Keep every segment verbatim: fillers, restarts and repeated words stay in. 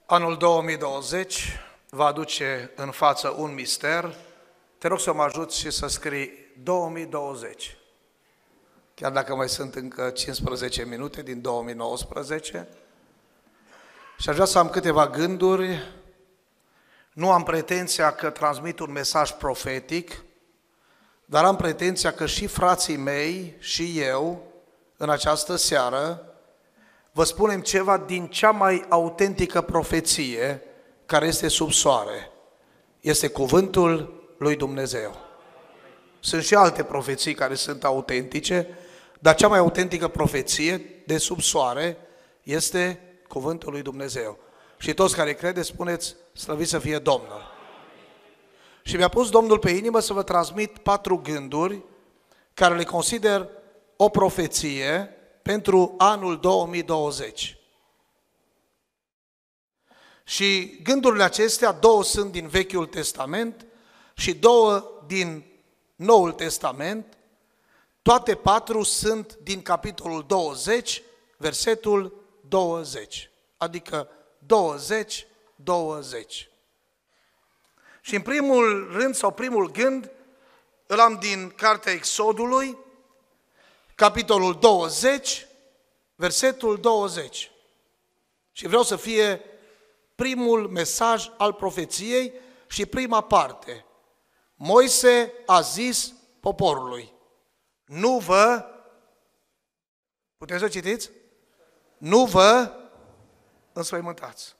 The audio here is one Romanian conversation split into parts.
Anul două mii douăzeci va aduce în față un mister. Te rog să mă ajuți și să scrii două mii douăzeci. Chiar dacă mai sunt încă cincisprezece minute din două mii nouăsprezece. Și aș vrea să am câteva gânduri. Nu am pretenția că transmit un mesaj profetic, dar am pretenția că și frații mei și eu, în această seară, vă spunem ceva din cea mai autentică profeție care este sub soare. Este cuvântul lui Dumnezeu. Sunt și alte profeții care sunt autentice, dar cea mai autentică profeție de sub soare este cuvântul lui Dumnezeu. Și toți care credeți, spuneți, slăvit să fie Domnul. Și mi-a pus Domnul pe inimă să vă transmit patru gânduri care le consider o profeție pentru anul două mii douăzeci. Și gândurile acestea, două sunt din Vechiul Testament și două din Noul Testament. Toate patru sunt din capitolul douăzeci, versetul douăzeci, adică douăzeci, douăzeci. Și în primul rând sau primul gând îl am din cartea Exodului, capitolul douăzeci, versetul douăzeci. Și vreau să fie primul mesaj al profeției și prima parte. Moise a zis poporului: nu vă, puteți să citiți? Nu vă înspăimântați.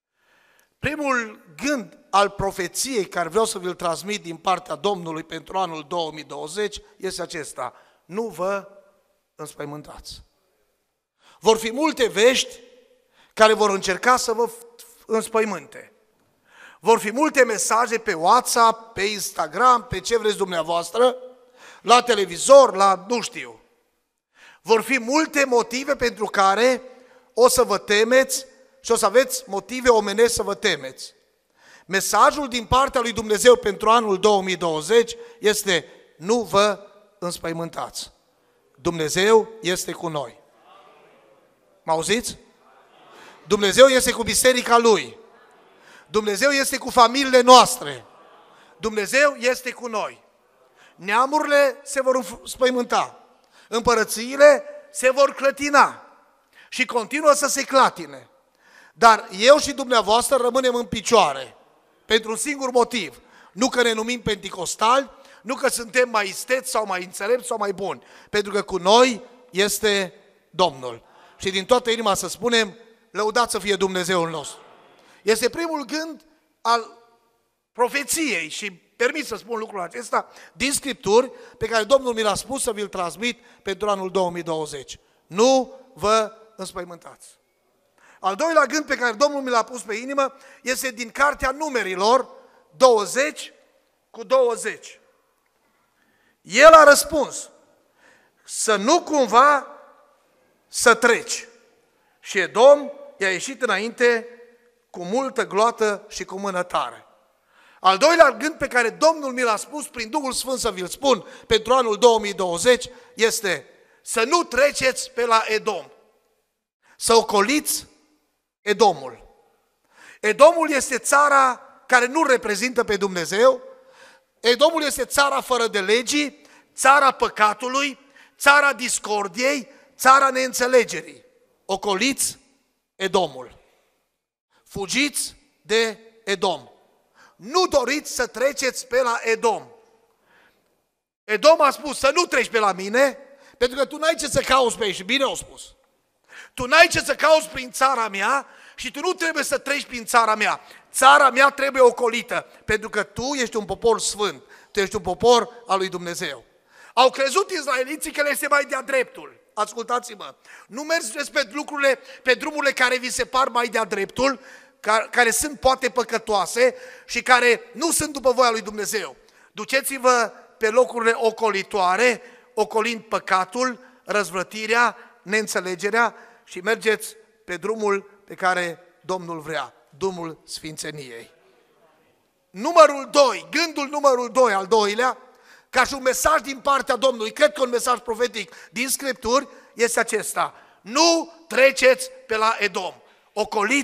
Primul gând al profeției care vreau să vi-l transmit din partea Domnului pentru anul două mii douăzeci este acesta: nu vă înspăimântați. Vor fi multe vești care vor încerca să vă înspăimânte. Vor fi multe mesaje pe WhatsApp, pe Instagram, pe ce vreți dumneavoastră, la televizor, la nu știu. Vor fi multe motive pentru care o să vă temeți și o să aveți motive omenești să vă temeți. Mesajul din partea lui Dumnezeu pentru anul două mii douăzeci este: nu vă înspăimântați. Dumnezeu este cu noi. Mă auziți? Dumnezeu este cu biserica Lui. Dumnezeu este cu familiile noastre. Dumnezeu este cu noi. Neamurile se vor înspăimânta. Împărățiile se vor clătina. Și continuă să se clatine. Dar eu și dumneavoastră rămânem în picioare. Pentru un singur motiv. Nu că ne numim penticostali, nu că suntem mai isteți sau mai înțelepți sau mai buni. Pentru că cu noi este Domnul. Și din toată inima să spunem: lăudat să fie Dumnezeul nostru. Este primul gând al profeției și permit să spun lucrul acesta din Scripturi pe care Domnul mi l-a spus să vi-l transmit pentru anul două mii douăzeci. Nu vă înspăimântați. Al doilea gând pe care Domnul mi l-a pus pe inimă este din cartea Numerilor douăzeci cu douăzeci. El a răspuns: să nu cumva să treci. Și Edom i-a ieșit înainte cu multă gloată și cu mână tare. Al doilea gând pe care Domnul mi l-a spus prin Duhul Sfânt să vi-l spun pentru anul două mii douăzeci este: să nu treceți pe la Edom. Să ocoliți Edomul. Edomul este țara care nu reprezintă pe Dumnezeu. Edomul este țara fără de legii, țara păcatului, țara discordiei, țara neînțelegerii. Ocoliți Edomul. Fugiți de Edom. Nu doriți să treceți pe la Edom. Edom a spus: să nu treci pe la mine, pentru că tu n-ai ce să cauți pe aici. Și bine au spus. Tu n-ai ce să cauți prin țara mea și tu nu trebuie să treci prin țara mea. Țara mea trebuie ocolită, pentru că tu ești un popor sfânt. Tu ești un popor al lui Dumnezeu. Au crezut izraeliții că le este mai de-a dreptul. Ascultați-mă, nu mergeți pe lucrurile, pe drumurile care vi se par mai de-a dreptul, care, care sunt poate păcătoase și care nu sunt după voia lui Dumnezeu. Duceți-vă pe locurile ocolitoare, ocolind păcatul, răzvrătirea, neînțelegerea și mergeți pe drumul pe care Domnul vrea, drumul sfințeniei. Numărul doi, gândul numărul doi, al doilea, ca și un mesaj din partea Domnului, cred că un mesaj profetic din Scripturi, este acesta: nu treceți pe la Edom, ocoliți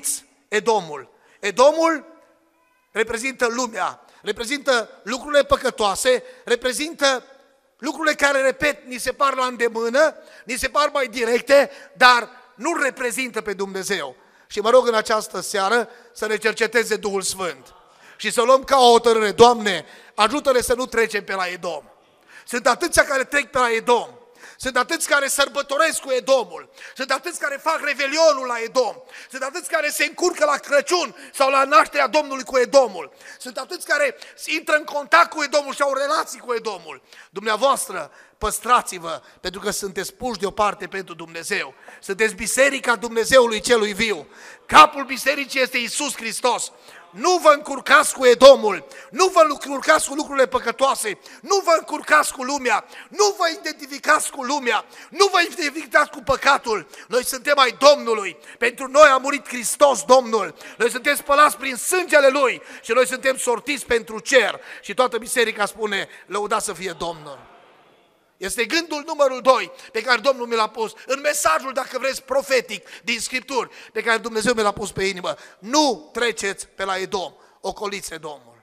Edomul. Edomul reprezintă lumea, reprezintă lucrurile păcătoase, reprezintă lucrurile care, repet, ni se par la îndemână, ni se par mai directe, dar nu reprezintă pe Dumnezeu. Și mă rog în această seară să ne cerceteze Duhul Sfânt și să luăm ca o hotărâre: Doamne, ajută-ne să nu trecem pe la Edom. Sunt atâția care trec pe la Edom. Sunt atâți care sărbătoresc cu Edomul. Sunt atâți care fac revelionul la Edom. Sunt atâți care se încurcă la Crăciun sau la nașterea Domnului cu Edomul. Sunt atâți care intră în contact cu Edomul și au relații cu Edomul. Dumneavoastră, păstrați-vă, pentru că sunteți puși deoparte pentru Dumnezeu. Sunteți biserica Dumnezeului celui viu. Capul bisericii este Iisus Hristos. Nu vă încurcați cu Edomul, nu vă încurcați cu lucrurile păcătoase, nu vă încurcați cu lumea, nu vă identificați cu lumea, nu vă identificați cu păcatul. Noi suntem ai Domnului, pentru noi a murit Hristos Domnul, noi suntem spălați prin sângele Lui și noi suntem sortiți pentru cer. Și toată biserica spune: lăudat să fie Domnul. Este gândul numărul doi pe care Domnul mi l-a pus în mesajul, dacă vreți, profetic din Scripturi, pe care Dumnezeu mi l-a pus pe inimă. Nu treceți pe la Edom, ocoliți Edomul.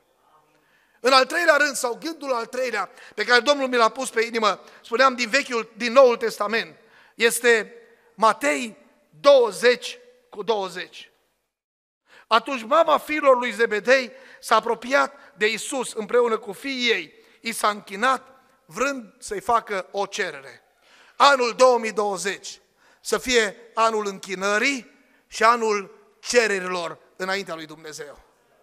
În al treilea rând, sau gândul al treilea pe care Domnul mi l-a pus pe inimă, spuneam din Vechiul, din Noul Testament, este Matei douăzeci cu douăzeci. Atunci mama fiilor lui Zebedei s-a apropiat de Iisus împreună cu fiii ei, i s-a închinat, vrând să-i facă o cerere. Anul două mii douăzeci să fie anul închinării și anul cererilor înaintea lui Dumnezeu.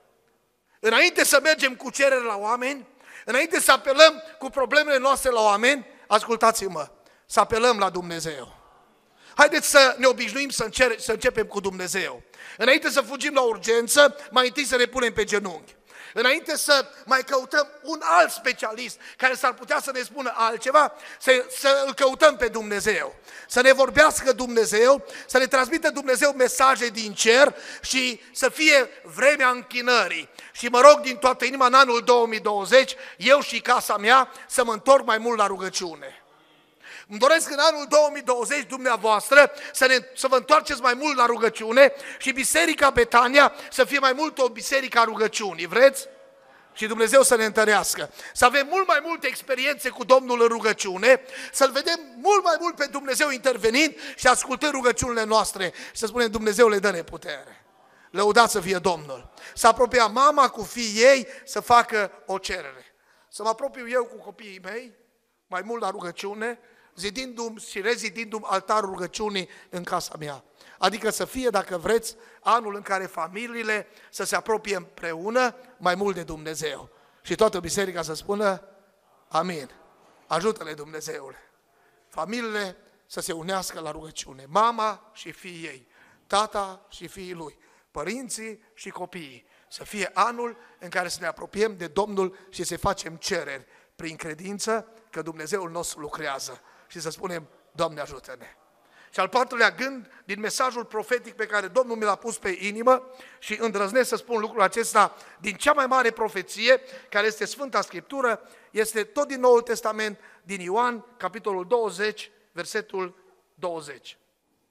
Înainte să mergem cu cereri la oameni, înainte să apelăm cu problemele noastre la oameni, ascultați-mă, să apelăm la Dumnezeu. Haideți să ne obișnuim să, încer- să începem cu Dumnezeu. Înainte să fugim la urgență, mai întâi să ne punem pe genunchi. Înainte să mai căutăm un alt specialist care s-ar putea să ne spună altceva, să, să îl căutăm pe Dumnezeu. Să ne vorbească Dumnezeu, să ne transmită Dumnezeu mesaje din cer și să fie vremea închinării. Și mă rog din toată inima în anul două mii douăzeci, eu și casa mea, să mă întorc mai mult la rugăciune. Îmi doresc în anul două mii douăzeci dumneavoastră să, ne, să vă întoarceți mai mult la rugăciune și Biserica Betania să fie mai mult o biserică a rugăciunii. Vreți? Și Dumnezeu să ne întărească. Să avem mult mai multe experiențe cu Domnul în rugăciune, să-L vedem mult mai mult pe Dumnezeu intervenind și ascultând rugăciunile noastre. Și să spunem: Dumnezeu, dă-ne putere. Lăudați să fie Domnul. Să apropia mama cu fiii ei să facă o cerere. Să mă apropiu eu cu copiii mei mai mult la rugăciune, zidindu-mi și rezidindu-mi altarul rugăciunii în casa mea. Adică să fie, dacă vreți, anul în care familiile să se apropie împreună mai mult de Dumnezeu. Și toată biserica să spună: amin. Ajută-le, Dumnezeule. Familiile să se unească la rugăciune. Mama și fiii ei, tata și fiii lui, părinții și copiii. Să fie anul în care să ne apropiem de Domnul și să facem cereri prin credință că Dumnezeul nostru lucrează. Și să spunem: Doamne, ajută-ne. Și al patrulea gând din mesajul profetic pe care Domnul mi l-a pus pe inimă, și îndrăznesc să spun lucrul acesta din cea mai mare profeție, care este Sfânta Scriptură, este tot din Noul Testament, din Ioan, capitolul douăzeci, versetul douăzeci.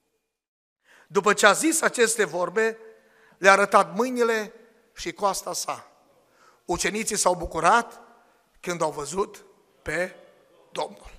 După ce a zis aceste vorbe, le-a arătat mâinile și coasta sa. Ucenicii s-au bucurat când au văzut pe Domnul.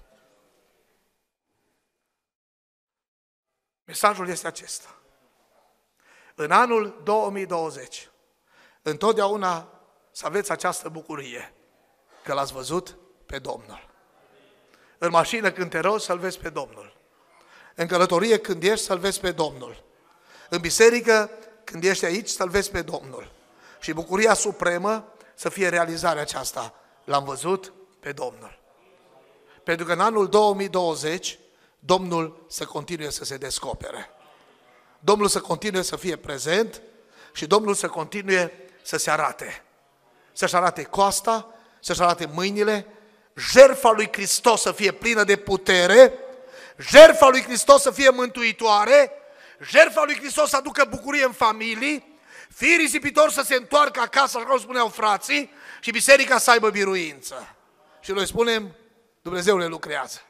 Mesajul este acesta. În anul două mii douăzeci, întotdeauna să aveți această bucurie că l-ați văzut pe Domnul. În mașină când te rogi, să-L vezi pe Domnul. În călătorie când ești, să-L vezi pe Domnul. În biserică, când ești aici, să-L vezi pe Domnul. Și bucuria supremă să fie realizarea aceasta. L-am văzut pe Domnul. Pentru că în anul două mii douăzeci, Domnul să continue să se descopere. Domnul să continue să fie prezent și Domnul să continue să se arate. Să-și arate coasta, să-și arate mâinile, jertfa lui Hristos să fie plină de putere, jertfa lui Hristos să fie mântuitoare, jertfa lui Hristos să aducă bucurie în familii, fiii risipitori să se întoarcă acasă, așa cum spuneau frații, și biserica să aibă biruință. Și noi spunem: Dumnezeu le lucrează.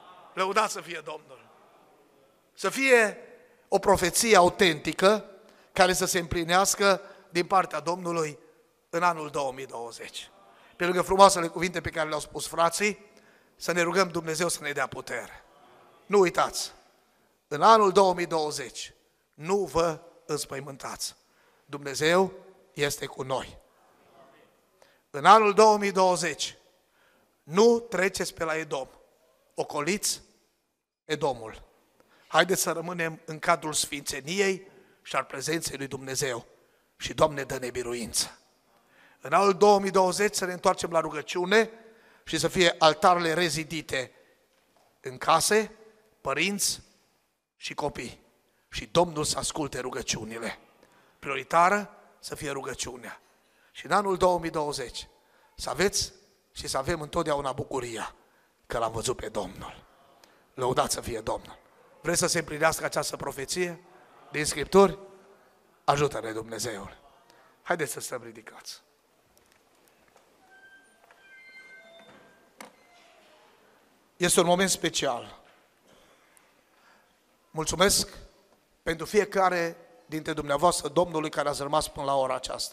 Lăudați să fie Domnul. Să fie o profeție autentică care să se împlinească din partea Domnului în anul două mii douăzeci. Pe lângă frumoasele cuvinte pe care le-au spus frații, să ne rugăm Dumnezeu să ne dea putere. Nu uitați, în anul două mii douăzeci nu vă înspăimântați. Dumnezeu este cu noi. În anul două mii douăzeci nu treceți pe la Edom. Ocoliți Edomul. Haideți să rămânem în cadrul sfințeniei și al prezenței lui Dumnezeu. Și Doamne, dă-ne biruință. În anul două mii douăzeci să ne întoarcem la rugăciune și să fie altarele rezidite în case, părinți și copii. Și Domnul să asculte rugăciunile. Prioritară să fie rugăciunea. Și în anul două mii douăzeci să aveți și să avem întotdeauna bucuria că l-am văzut pe Domnul. Lăudați să fie Domnul. Vreți să se împlinească această profeție din Scripturi? Ajută-ne Dumnezeul. Haideți să stăm ridicați. Este un moment special. Mulțumesc pentru fiecare dintre dumneavoastră Domnului care ați rămas până la ora aceasta.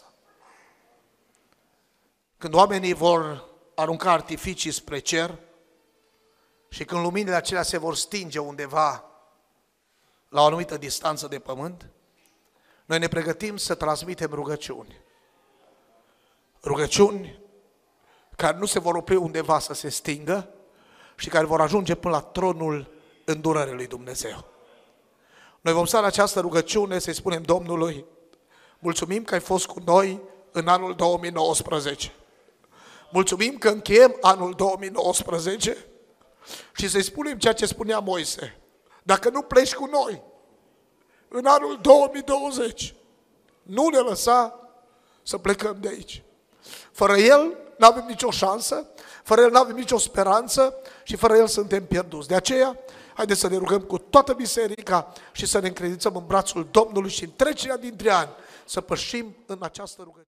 Când oamenii vor arunca artificii spre cer și când luminile acelea se vor stinge undeva la o anumită distanță de pământ, noi ne pregătim să transmitem rugăciuni. Rugăciuni care nu se vor opri undeva să se stingă și care vor ajunge până la tronul îndurării lui Dumnezeu. Noi vom sta în această rugăciune să-i spunem Domnului, mulțumim că ai fost cu noi în anul două mii nouăsprezece. Mulțumim că încheiem anul două mii nouăsprezece și să-i spunem ceea ce spunea Moise. Dacă nu pleci cu noi în anul două mii douăzeci, nu ne lăsa să plecăm de aici. Fără El nu avem nicio șansă, fără El nu avem nicio speranță și fără El suntem pierduți. De aceea, haideți să ne rugăm cu toată biserica și să ne încredințăm în brațul Domnului și în trecerea dintre ani să pășim în această rugăciune.